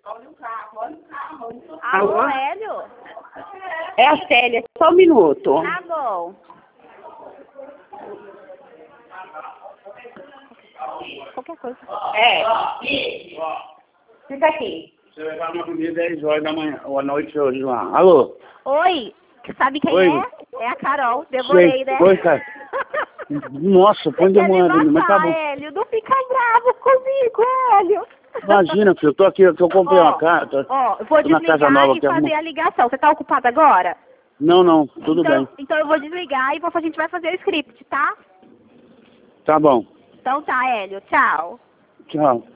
Alô, Hélio? É a Célia, só um minuto. Tá bom. Qualquer coisa. Fica aqui. Você vai estar na comida 10 horas da manhã, ou à noite hoje lá. Alô? Oi, sabe quem Oi. é? É a Carol, devorei, Sei. né? Oi, cara. Nossa, põe Você quer me demora, mas tá matar, bom. Hélio, não fica bravo comigo, Hélio. Imagina, filho, eu tô aqui, eu comprei uma casa. Ó, eu vou Tô na casa desligar nova e que fazer a ligação. Você tá ocupado agora? Não, tudo então, bem. Então eu vou desligar e a gente vai fazer o script, tá? Tá bom. Então tá, Hélio, tchau. Tchau.